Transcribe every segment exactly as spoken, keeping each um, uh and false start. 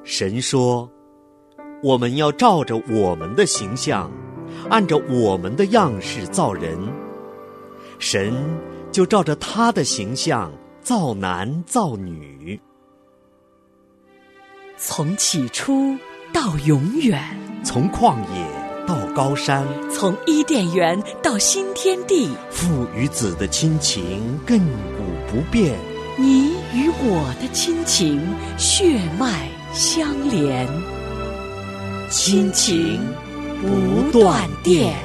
神说，我们要照着我们的形象，按照我们的样式造人。神就照着他的形象造男造女。 从起初到永远， 从旷野到高山， 从伊甸园到新天地， 父与子的亲情亘古不变， 你与我的亲情血脉相连，亲情不断电。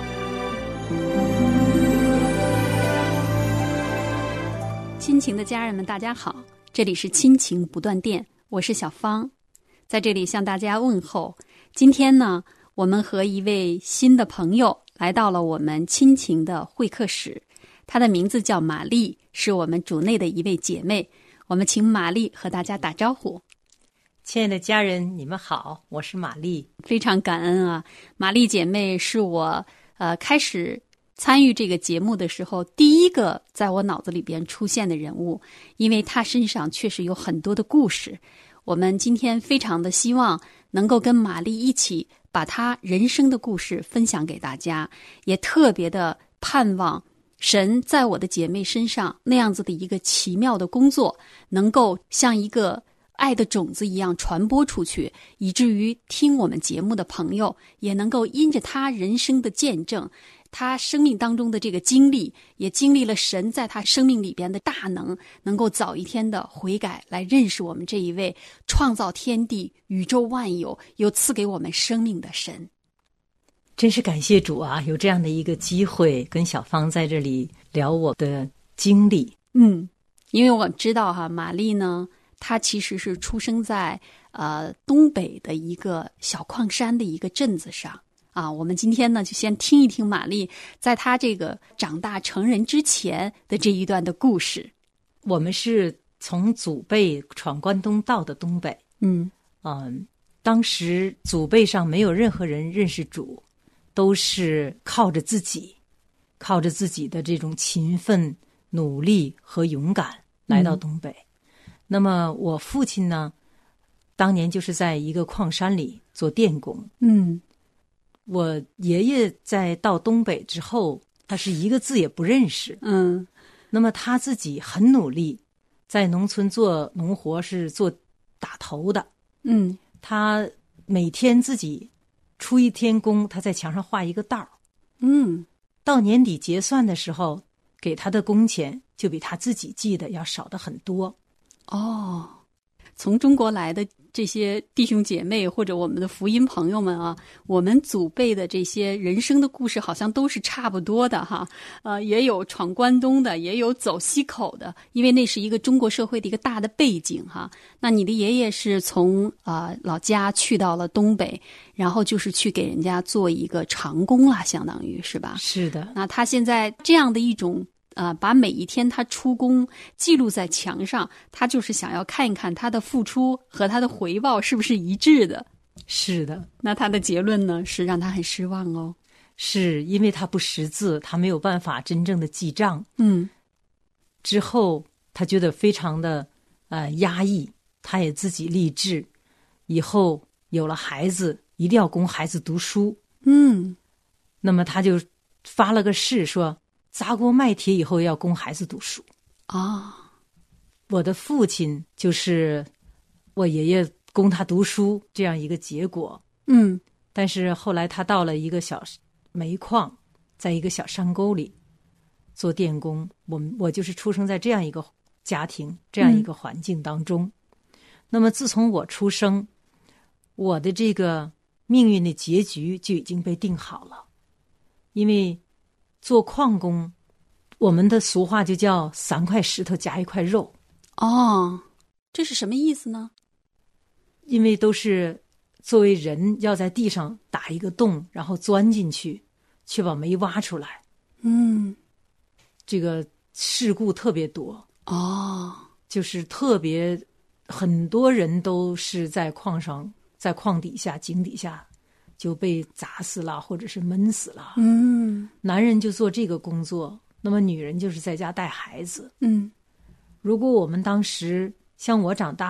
亲情的家人们，大家好，这里是亲情不断电，我是小芳，在这里向大家问候。今天呢，我们和一位新的朋友来到了我们亲情的会客室，她的名字叫玛丽，是我们主内的一位姐妹。我们请玛丽和大家打招呼。 亲爱的家人，你们好，我是玛丽。 非常感恩啊，玛丽姐妹是我呃开始参与这个节目的时候第一个在我脑子里边出现的人物，因为她身上确实有很多的故事。我们今天非常的希望能够跟玛丽一起把她人生的故事分享给大家，也特别的盼望神在我的姐妹身上那样子的一个奇妙的工作，能够像一个爱的种子一样传播出去，以至于听我们节目的朋友也能够因着他人生的见证，他生命当中的这个经历，也经历了神在他生命里边的大能，能够早一天的悔改，来认识我们这一位创造天地宇宙万有又赐给我们生命的神。 真是感谢主啊，有这样的一个机会跟小芳在这里聊我的经历。 嗯，因为我知道哈，玛丽呢她其实是出生在呃东北的一个小矿山的一个镇子上啊。我们今天呢就先听一听玛丽在她这个长大成人之前的这一段的故事。 我们是从祖辈闯关东到的东北。 嗯嗯，当时祖辈上没有任何人认识主，都是靠着自己，靠着自己的这种勤奋、努力和勇敢来到东北。嗯、那么我父亲呢，当年就是在一个矿山里做电工。 嗯， 我爷爷在到东北之后，他是一个字也不认识。 嗯， 那么他自己很努力，在农村做农活，是做打头的。 嗯， 他每天自己出一天工，他在墙上画一个道。 嗯， 到年底结算的时候，给他的工钱就比他自己记的要少的很多。 哦，从中国来的这些弟兄姐妹或者我们的福音朋友们啊，我们祖辈的这些人生的故事好像都是差不多的哈。呃，也有闯关东的，也有走西口的，因为那是一个中国社会的一个大的背景哈。那你的爷爷是从呃老家去到了东北，然后就是去给人家做一个长工啦，相当于是吧？ 是的。 那他现在这样的一种呃，把每一天他出工记录在墙上，他就是想要看一看他的付出和他的回报是不是一致的。 是的。 那他的结论呢，是让他很失望哦。 是因为他不识字，他没有办法真正的记账。 嗯。 之后他觉得非常的呃压抑，他也自己立志，以后有了孩子一定要供孩子读书。 嗯。 那么他就发了个誓说，砸锅卖铁以后要供孩子读书。 啊、哦， 我的父亲就是我爷爷供他读书这样一个结果。 嗯， 但是后来他到了一个小煤矿，在一个小山沟里做电工。我们我就是出生在这样一个家庭，这样一个环境当中。嗯、那么自从我出生，我的这个命运的结局就已经被定好了。因为做矿工，我们的俗话就叫三块石头夹一块肉。 哦，这是什么意思呢？ 因为都是作为人要在地上打一个洞，然后钻进去，去把煤挖出来。 嗯， 这个事故特别多。 哦， 就是特别很多人都是在矿上，在矿底下、井底下就被砸死了，或者是闷死了。 嗯， 男人就做这个工作，那么女人就是在家带孩子。 嗯， 如果我们当时像我长大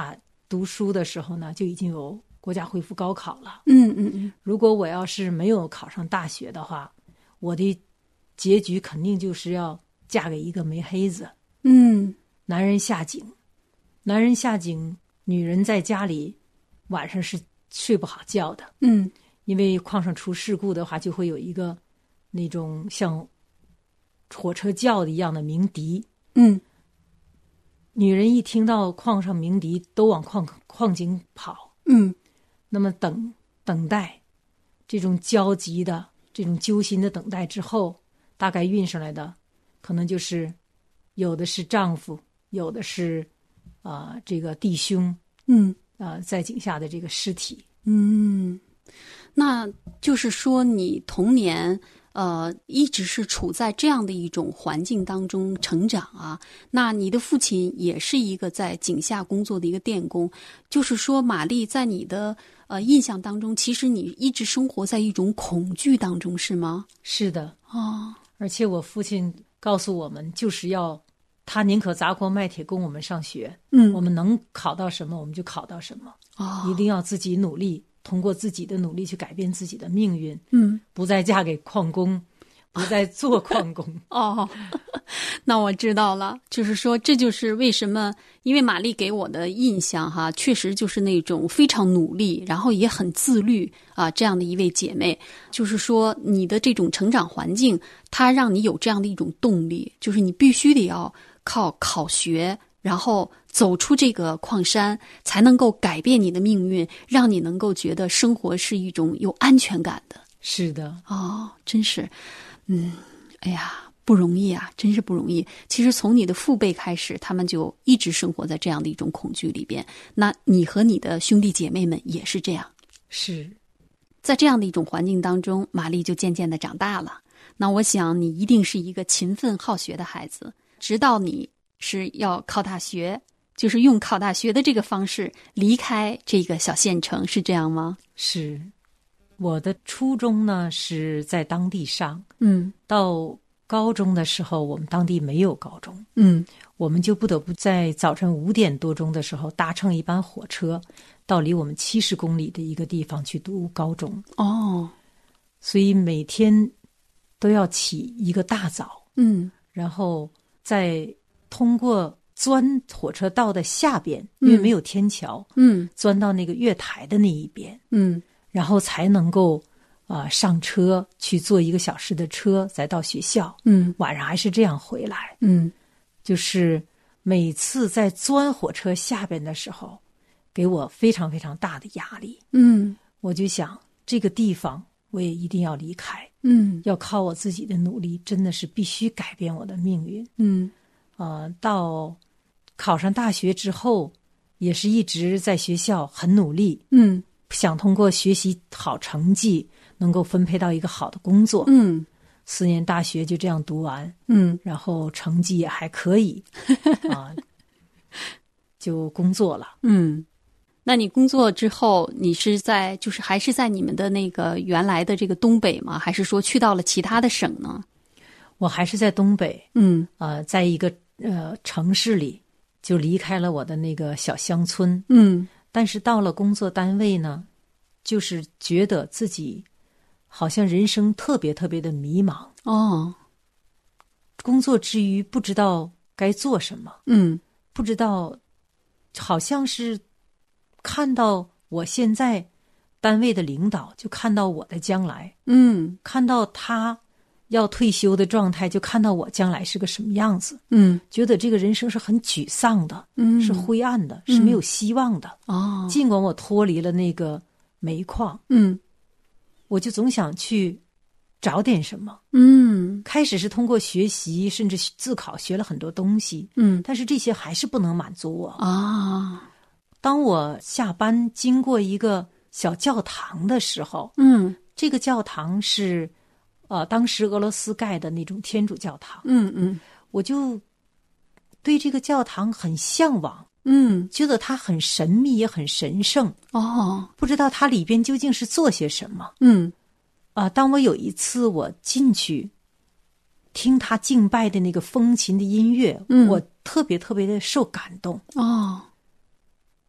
读书的时候呢，就已经有国家恢复高考了。 嗯嗯嗯， 如果我要是没有考上大学的话，我的结局肯定就是要嫁给一个煤黑子。 嗯， 男人下井，男人下井，女人在家里晚上是睡不好觉的。 嗯， 因为矿上出事故的话，就会有一个那种像火车叫的一样的鸣笛。 嗯， 女人一听到矿上鸣笛，都往矿矿井跑。 嗯， 那么等等待，这种焦急的、这种揪心的等待之后，大概运上来的，可能就是有的是丈夫，有的是啊、呃、这个弟兄， 嗯啊、呃、在井下的这个尸体。 嗯，那就是说你童年呃一直是处在这样的一种环境当中成长啊。那你的父亲也是一个在井下工作的一个电工，就是说玛丽在你的呃印象当中，其实你一直生活在一种恐惧当中，是吗？ 是的， 哦， 而且我父亲告诉我们，就是要他宁可砸锅卖铁供我们上学。 嗯， 我们能考到什么我们就考到什么。 哦， 一定要自己努力，通过自己的努力去改变自己的命运。 嗯， 不再嫁给矿工，不再做矿工。 哦，那我知道了，就是说这就是为什么，因为玛丽给我的印象哈，确实就是那种非常努力，然后也很自律啊，这样的一位姐妹。就是说你的这种成长环境，它让你有这样的一种动力，就是你必须得要靠考学，然后走出这个矿山，才能够改变你的命运，让你能够觉得生活是一种有安全感的。 是的， 哦，真是，嗯，哎呀，不容易啊，真是不容易。其实从你的父辈开始，他们就一直生活在这样的一种恐惧里边。那你和你的兄弟姐妹们也是这样， 是在这样的一种环境当中，玛丽就渐渐的长大了。那我想你一定是一个勤奋好学的孩子，直到你是要考大学，就是用考大学的这个方式离开这个小县城，是这样吗？ 是。我的初中呢是在当地上， 嗯， 到高中的时候，我们当地没有高中， 嗯， 我们就不得不在早晨五点多钟的时候搭乘一班火车，到离我们七十公里的一个地方去读高中。 哦， 所以每天都要起一个大早， 嗯， 然后再通过钻火车道的下边，因为没有天桥， 嗯， 钻到那个月台的那一边， 嗯， 然后才能够啊、呃、上车去坐一个小时的车，再到学校。 嗯， 晚上还是这样回来。 嗯， 就是每次在钻火车下边的时候，给我非常非常大的压力。 嗯， 我就想这个地方我也一定要离开。 嗯， 要靠我自己的努力，真的是必须改变我的命运。 嗯， 呃，到考上大学之后，也是一直在学校很努力， 嗯， 想通过学习好成绩，能够分配到一个好的工作。 嗯， 四年大学就这样读完， 嗯， 然后成绩也还可以，啊，就工作了。 嗯。那你工作之后，你是在就是还是在你们的那个原来的这个东北吗？还是说去到了其他的省呢？ 我还是在东北， 嗯， 呃，在一个呃城市里，就离开了我的那个小乡村。 嗯， 但是到了工作单位呢，就是觉得自己好像人生特别特别的迷茫。 哦， 工作之余不知道该做什么， 嗯， 不知道，好像是看到我现在单位的领导，就看到我的将来， 嗯， 看到他要退休的状态，就看到我将来是个什么样子， 嗯， 觉得这个人生是很沮丧的， 嗯， 是灰暗的，是没有希望的。 哦， 尽管我脱离了那个煤矿， 嗯， 我就总想去找点什么。 嗯， 开始是通过学习，甚至自考学了很多东西， 嗯， 但是这些还是不能满足我。 啊， 当我下班经过一个小教堂的时候， 嗯， 这个教堂是呃当时俄罗斯盖的那种天主教堂， 嗯嗯我就对这个教堂很向往， 嗯， 觉得它很神秘也很神圣， 哦， 不知道它里边究竟是做些什么。 嗯啊、呃，当我有一次我进去听他敬拜的那个风琴的音乐， 嗯， 我特别特别的受感动。 哦，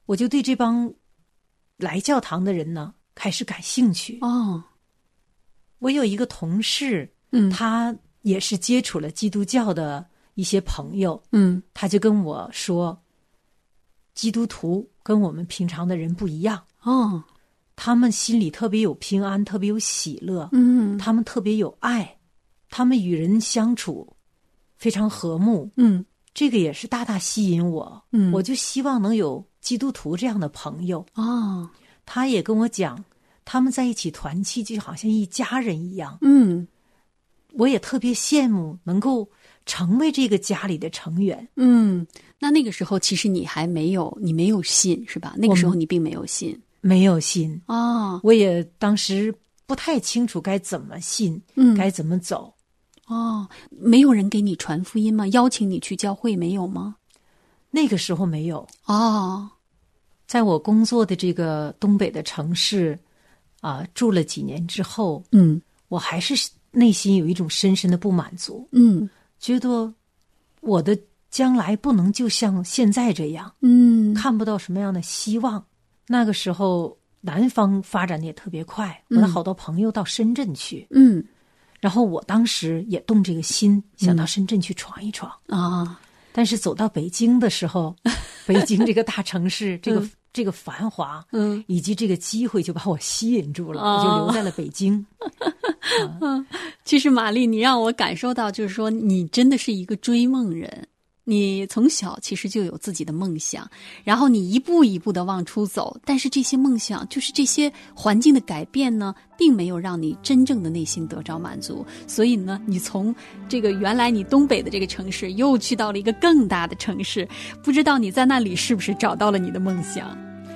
我就对这帮来教堂的人呢开始感兴趣。 哦， 我有一个同事， 嗯， 他也是接触了基督教的一些朋友， 嗯， 他就跟我说，基督徒跟我们平常的人不一样， 哦， 他们心里特别有平安，特别有喜乐， 嗯， 他们特别有爱，他们与人相处非常和睦， 嗯， 这个也是大大吸引我， 嗯， 我就希望能有基督徒这样的朋友。 哦， 他也跟我讲，他们在一起团契就好像一家人一样， 嗯， 我也特别羡慕能够成为这个家里的成员。 嗯，那那个时候其实你还没有，你没有信是吧？那个时候你并没有信。 没有信哦， 我也当时不太清楚该怎么信， 嗯， 该怎么走。 哦，没有人给你传福音吗？邀请你去教会没有吗？ 那个时候没有。 哦， 在我工作的这个东北的城市啊、住了几年之后， 嗯， 我还是内心有一种深深的不满足， 嗯， 觉得我的将来不能就像现在这样， 嗯， 看不到什么样的希望。那个时候南方发展的也特别快，我的好多朋友到深圳去， 嗯， 然后我当时也动这个心，想到深圳去闯一闯啊。 但是走到北京的时候，北京这个大城市，这个、嗯、这个繁华， 嗯， 以及这个机会就把我吸引住了， 哦、 我就留在了北京。 嗯，其实玛丽，你让我感受到，就是说你真的是一个追梦人。你从小其实就有自己的梦想，然后你一步一步的往出走，但是这些梦想，就是这些环境的改变呢，并没有让你真正的内心得着满足。所以呢，你从这个原来你东北的这个城市，又去到了一个更大的城市，不知道你在那里是不是找到了你的梦想？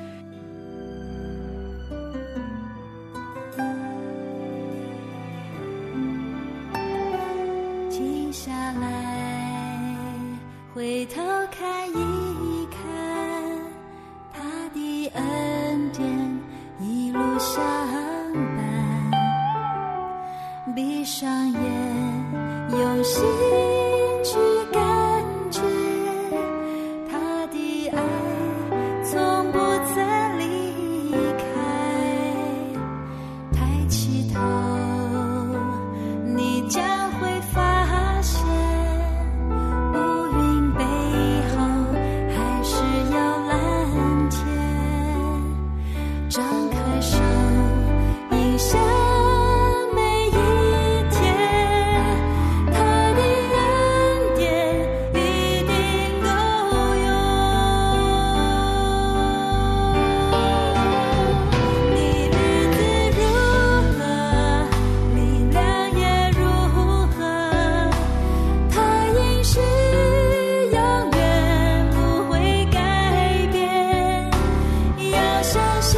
停下来，回头看一看，他的恩典一路相伴。闭上眼，用心去感觉，他的爱从不曾离开。抬起头，你将会发现，张开手，迎向每一天，他的恩典一定够用。你日子如何，力量也如何，他应许永远不会改变，要相信。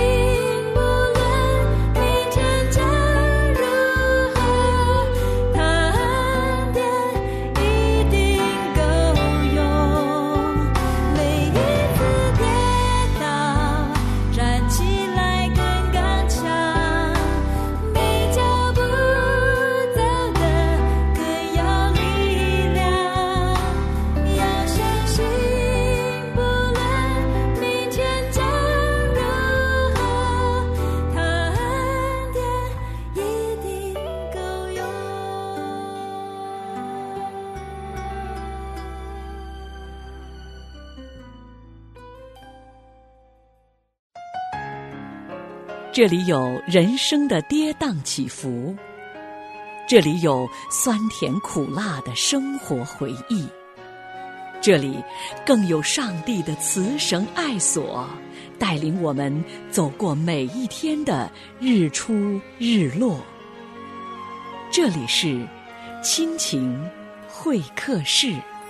这里有人生的跌宕起伏，这里有酸甜苦辣的生活回忆，这里更有上帝的慈绳爱索，带领我们走过每一天的日出日落。这里是亲情会客室。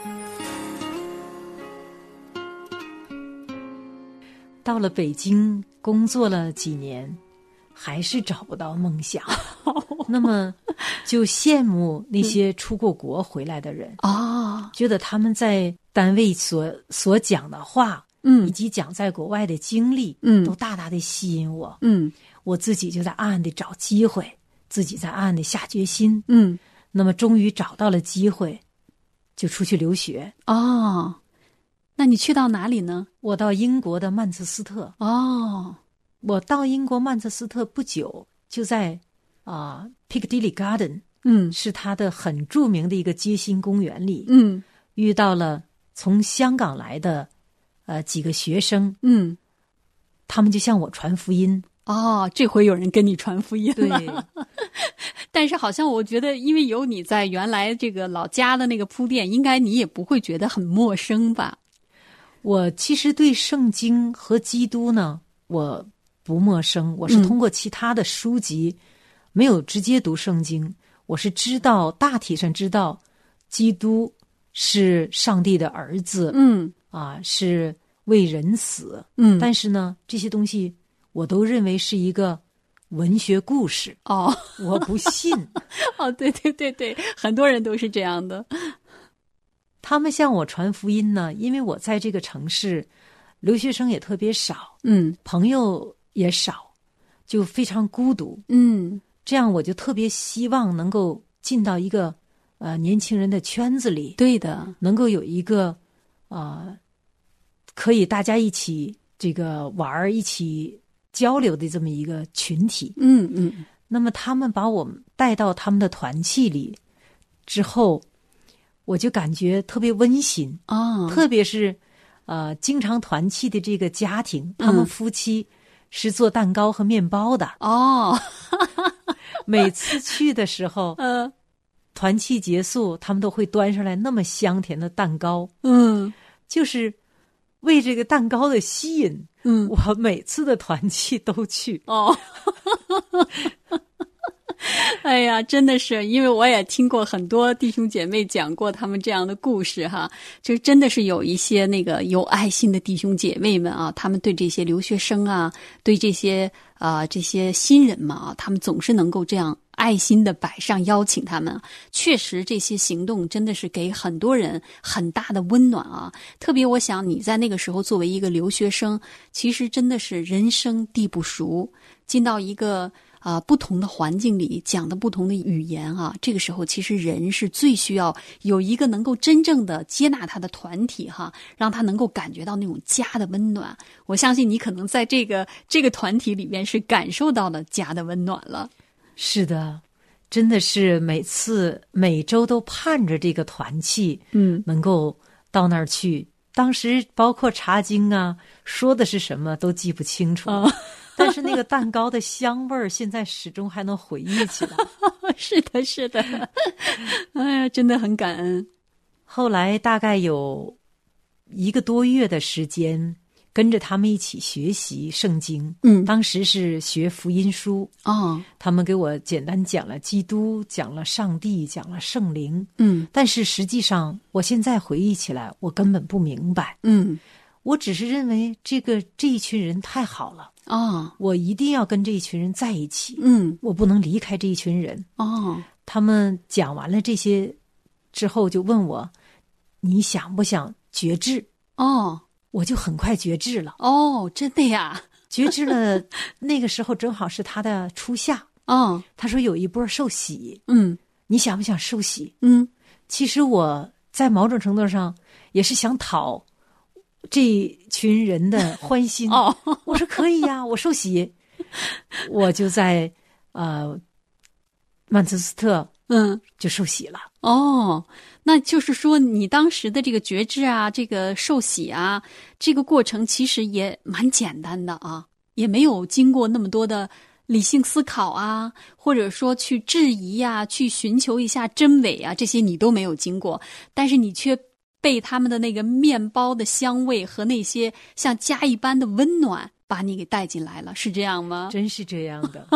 到了北京工作了几年，还是找不到梦想，那么就羡慕那些出过国回来的人啊、嗯， 觉得他们在单位所所讲的话， 嗯， 以及讲在国外的经历， 嗯， 都大大的吸引我， 嗯， 我自己就在暗暗的找机会，自己在暗暗的下决心， 嗯， 那么终于找到了机会，就出去留学。 哦， 那你去到哪里呢？ 我到英国的曼彻斯特。 哦， 我到英国曼彻斯特不久，就在啊、呃、Piccadilly Garden， 嗯是它的很著名的一个街心公园里， 嗯遇到了从香港来的呃几个学生， 嗯， 他们就向我传福音。 哦，这回有人跟你传福音了。 对， 但是好像我觉得，因为有你在原来这个老家的那个铺垫，应该你也不会觉得很陌生吧？ 我其实对圣经和基督呢，我不陌生，我是通过其他的书籍，嗯、没有直接读圣经，我是知道大体上知道基督是上帝的儿子， 嗯啊，是为人死， 嗯， 但是呢，这些东西我都认为是一个文学故事。 哦， 我不信。 哦，对对对对，很多人都是这样的。 他们向我传福音呢，因为我在这个城市，留学生也特别少， 嗯朋友也少，就非常孤独。 嗯这样我就特别希望能够进到一个呃年轻人的圈子里， 对的， 能够有一个呃可以大家一起这个玩儿、一起交流的这么一个群体。 嗯嗯， 那么他们把我们带到他们的团契里之后，我就感觉特别温馨。 哦， 特别是呃经常团契的这个家庭，他们夫妻是做蛋糕和面包的。 哦， 每次去的时候， 呃， 团契结束，他们都会端上来那么香甜的蛋糕。 嗯就是为这个蛋糕的吸引， 嗯， 我每次的团契都去。 哦，哎呀，真的是，因为我也听过很多弟兄姐妹讲过他们这样的故事哈，就真的是有一些那个有爱心的弟兄姐妹们啊，他们对这些留学生啊，对这些啊、呃、这些新人们啊，他们总是能够这样爱心的摆上邀请他们。确实这些行动真的是给很多人很大的温暖啊。特别我想你在那个时候作为一个留学生，其实真的是人生地不熟，进到一个啊、呃，不同的环境里，讲的不同的语言啊，这个时候其实人是最需要有一个能够真正的接纳他的团体哈，让他能够感觉到那种家的温暖。我相信你可能在这个这个团体里面是感受到了家的温暖了。 是的，真的是每次每周都盼着这个团契， 嗯， 能够到那儿去。当时包括查经啊，说的是什么都记不清楚。 哦， 但是那个蛋糕的香味儿，现在始终还能回忆起来。 是的，是的，哎呀，真的很感恩。 后来大概有一个多月的时间，跟着他们一起学习圣经。 嗯， 当时是学福音书。 哦， 他们给我简单讲了基督，讲了上帝，讲了圣灵。 嗯， 但是实际上，我现在回忆起来，我根本不明白。 嗯， 我只是认为这个这一群人太好了。 哦， 我一定要跟这一群人在一起， 嗯， 我不能离开这一群人。 哦， 他们讲完了这些之后，就问我，你想不想决志？ 哦， 我就很快决志了。 哦，真的呀？ 决志了，那个时候正好是他的初夏。 哦， 他说有一波受洗， 嗯你想不想受洗？ 嗯， 其实我在某种程度上也是想讨这群人的欢心。 哦， 我说可以呀、我受洗。我就在呃曼彻斯特嗯， 就受洗了。 哦，那就是说你当时的这个觉知啊，这个受洗啊，这个过程其实也蛮简单的啊，也没有经过那么多的理性思考啊，或者说去质疑啊，去寻求一下真伪啊，这些你都没有经过，但是你却被他们的那个面包的香味和那些像家一般的温暖把你给带进来了，是这样吗？ 真是这样的。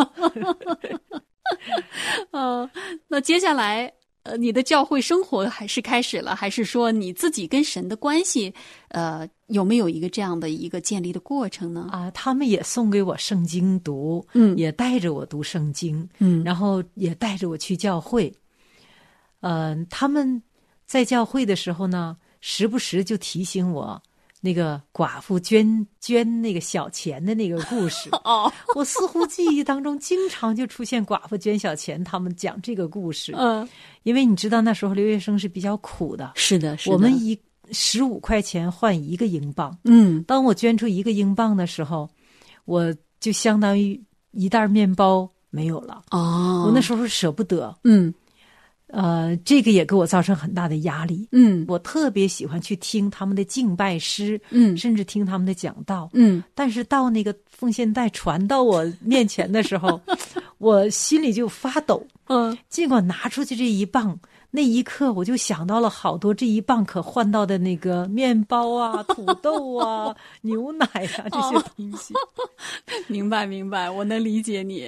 呃，那接下来，呃，你的教会生活还是开始了，还是说你自己跟神的关系，呃，有没有一个这样的一个建立的过程呢？ 啊，他们也送给我圣经读， 嗯也带着我读圣经， 嗯然后也带着我去教会。呃，他们在教会的时候呢，时不时就提醒我那个寡妇捐捐那个小钱的那个故事。 哦， 我似乎记忆当中经常就出现寡妇捐小钱，他们讲这个故事。 嗯， 因为你知道那时候留学生是比较苦的， 是的，是的， 我们一十五块钱换一个英镑。 嗯当我捐出一个英镑的时候，我就相当于一袋面包没有了。 哦， 我那时候舍不得， 嗯呃，这个也给我造成很大的压力。 嗯我特别喜欢去听他们的敬拜诗， 嗯甚至听他们的讲道。 嗯但是到那个奉献袋传到我面前的时候，我心里就发抖。 嗯尽管拿出去这一磅，那一刻我就想到了好多这一磅可换到的那个面包啊、土豆啊、牛奶啊这些东西。 明白明白，我能理解你。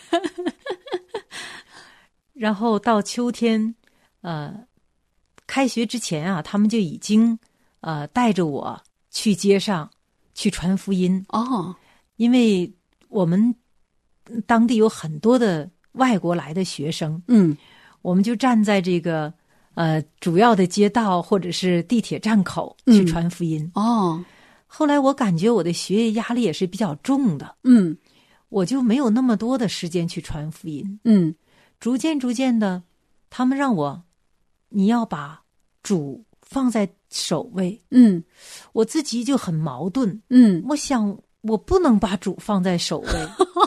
然后到秋天，呃，开学之前啊，他们就已经呃带着我去街上去传福音。 哦， 因为我们当地有很多的外国来的学生， 嗯我们就站在这个呃主要的街道或者是地铁站口去嗯传福音。 哦， 后来我感觉我的学业压力也是比较重的， 嗯我就没有那么多的时间去传福音。 嗯逐渐逐渐的，他们让我你要把主放在首位， 嗯我自己就很矛盾。 嗯， 我想我不能把主放在首位。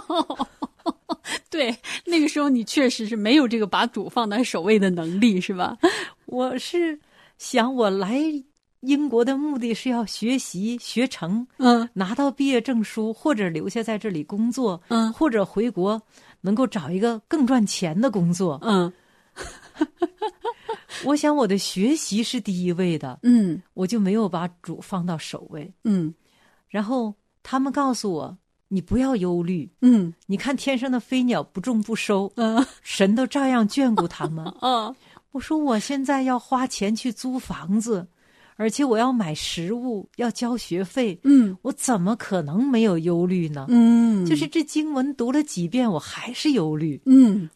对，那个时候你确实是没有这个把主放在首位的能力，是吧？ 我是想我来英国的目的是要学习学成， 嗯拿到毕业证书，或者留下在这里工作， 嗯或者回国能够找一个更赚钱的工作。 嗯我想我的学习是第一位的， 嗯我就没有把主放到首位。 嗯然后他们告诉我，你不要忧虑， 嗯你看天上的飞鸟不种不收， 嗯神都照样眷顾他们。 嗯我说我现在要花钱去租房子，而且我要买食物，要交学费， 嗯我怎么可能没有忧虑呢？ 嗯， 就是这经文读了几遍，我还是忧虑。 嗯，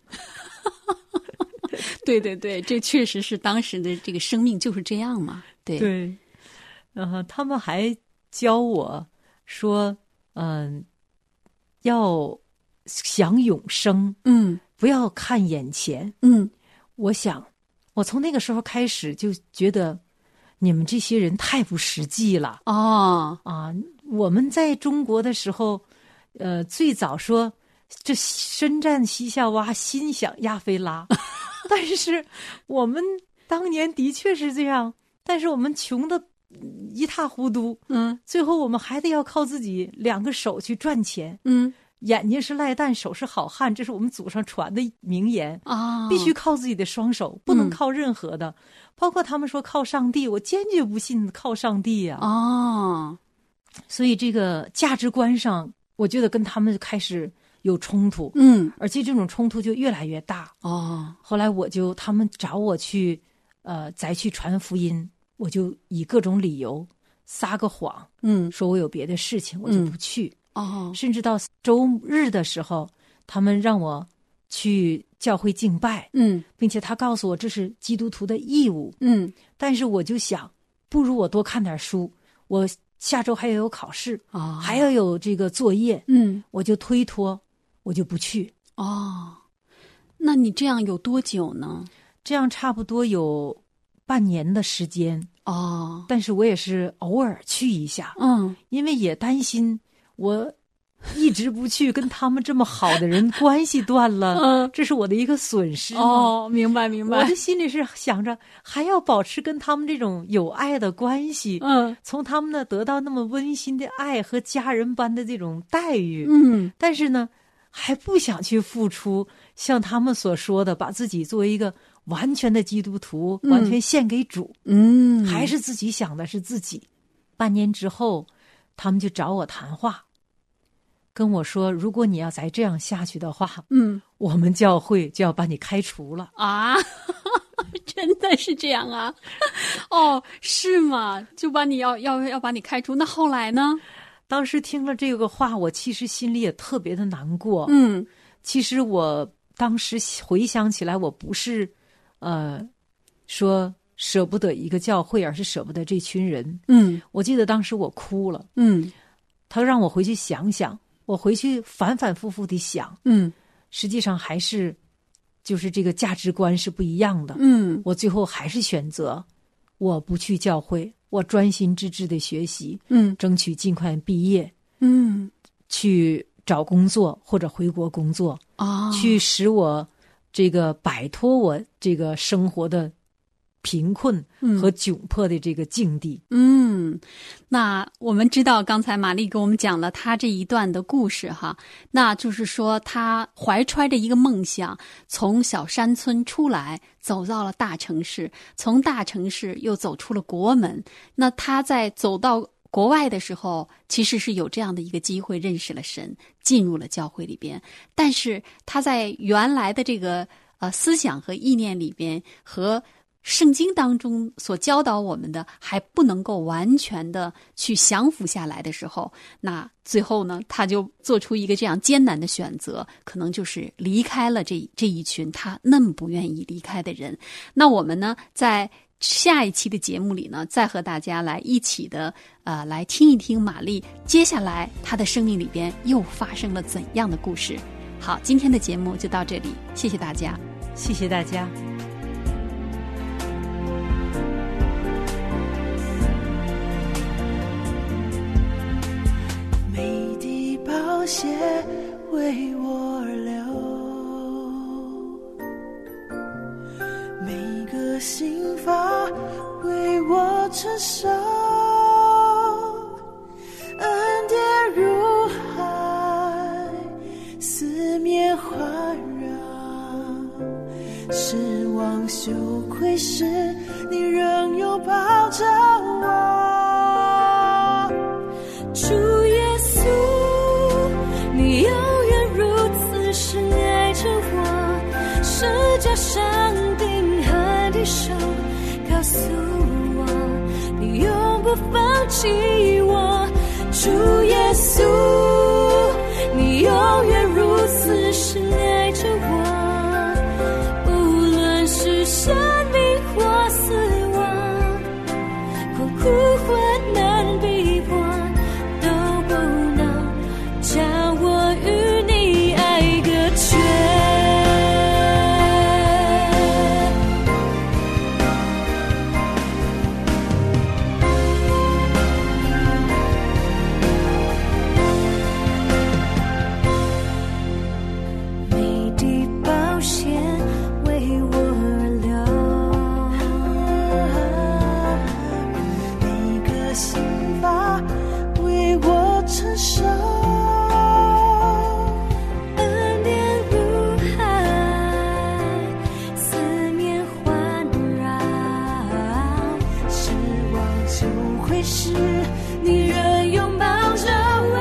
对对对，这确实是当时的这个生命就是这样嘛。对对，呃，他们还教我说，嗯、要想永生， 嗯不要看眼前。 嗯我想，我从那个时候开始就觉得，你们这些人太不实际了。 哦啊，我们在中国的时候，呃，最早说这身战西夏娃，心想亚非拉，但是我们当年的确是这样，但是我们穷的一塌糊涂， 嗯最后我们还得要靠自己两个手去赚钱。 嗯眼睛是赖蛋，手是好汉，这是我们祖上传的名言。 啊， 必须靠自己的双手，不能靠任何的，包括他们说靠上帝，我坚决不信靠上帝呀、 哦所以这个价值观上，我觉得跟他们开始有冲突， 嗯而且这种冲突就越来越大。 哦后来我就他们找我去，呃，再去传福音，我就以各种理由撒个谎， 嗯说我有别的事情，我就不去。 哦甚至到周日的时候，他们让我去教会敬拜， 嗯并且他告诉我这是基督徒的义务。 嗯但是我就想，不如我多看点书，我下周还要有考试， 哦还要有这个作业， 嗯我就推脱，我就不去。 哦，那你这样有多久呢？ 这样差不多有半年的时间， 哦但是我也是偶尔去一下， 嗯因为也担心我一直不去，跟他们这么好的人关系断了， 嗯这是我的一个损失嘛。 哦，明白明白我的心里是想着还要保持跟他们这种有爱的关系， 嗯从他们那得到那么温馨的爱和家人般的这种待遇， 嗯但是呢，还不想去付出，像他们所说的，把自己作为一个完全的基督徒， 嗯完全献给主， 嗯， 还是自己想的是自己。半年之后，他们就找我谈话，跟我说，如果你要再这样下去的话， 嗯我们教会就要把你开除了。 啊，真的是这样啊？哦，是吗？就把你要要要把你开除？那后来呢？ 当时听了这个话，我其实心里也特别的难过。 嗯其实我当时回想起来，我不是，呃，说舍不得一个教会，而是舍不得这群人。 嗯我记得当时我哭了， 嗯他让我回去想想，我回去反反复复地想， 嗯实际上还是，就是这个价值观是不一样的。 嗯我最后还是选择，我不去教会， 我专心致志的学习， 嗯争取尽快毕业， 嗯去找工作或者回国工作， 哦， 去使我这个摆脱我这个生活的贫困和窘迫的这个境地。 嗯，那我们知道刚才玛丽给我们讲了她这一段的故事哈，那就是说她怀揣着一个梦想，从小山村出来，走到了大城市，从大城市又走出了国门。那她在走到国外的时候，其实是有这样的一个机会认识了神，进入了教会里边。但是她在原来的这个呃思想和意念里边和圣经当中所教导我们的还不能够完全的去降服下来的时候，那最后呢，他就做出一个这样艰难的选择，可能就是离开了这这一群他那么不愿意离开的人。那我们呢，在下一期的节目里呢，再和大家来一起的呃来听一听玛丽接下来她的生命里边又发生了怎样的故事。好，今天的节目就到这里，谢谢大家， 谢谢大家。 美的宝血为我而流，每个心法为我承受，恩典如海，四面环绕，失望羞愧时，你仍拥抱着我。主耶稣，你永远如此深爱着我，是加上钉痕的手告诉我，你永不放弃我。主耶稣，你永远如此深爱着我，无论是生命或死亡，或苦患难逼迫，将我与你爱隔绝。美的宝血为我而流，每个心法为我承受，是你仍拥抱着我。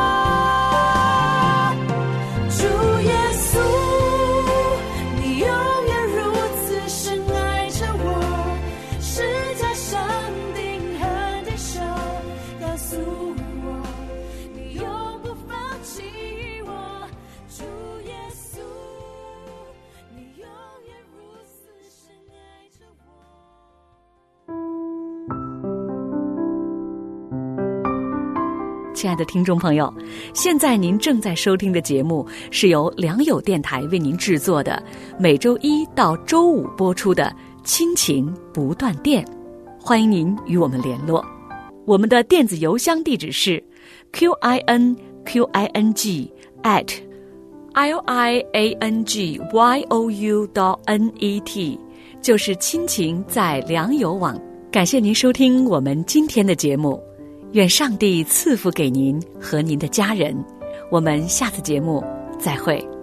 主耶稣，你永远如此深爱着我，是加上钉痕的手告诉我，你永不放弃我。主耶稣，你永远如此深爱着我。 亲爱的听众朋友，现在您正在收听的节目是由良友电台为您制作的，每周一到周五播出的亲情不断电，欢迎您与我们联络。我们的电子邮箱地址是 q i n q i n g at l i a n g y o u dot n e t， 就是亲情在良友网。感谢您收听我们今天的节目，愿上帝赐福给您和您的家人。我们下次节目再会。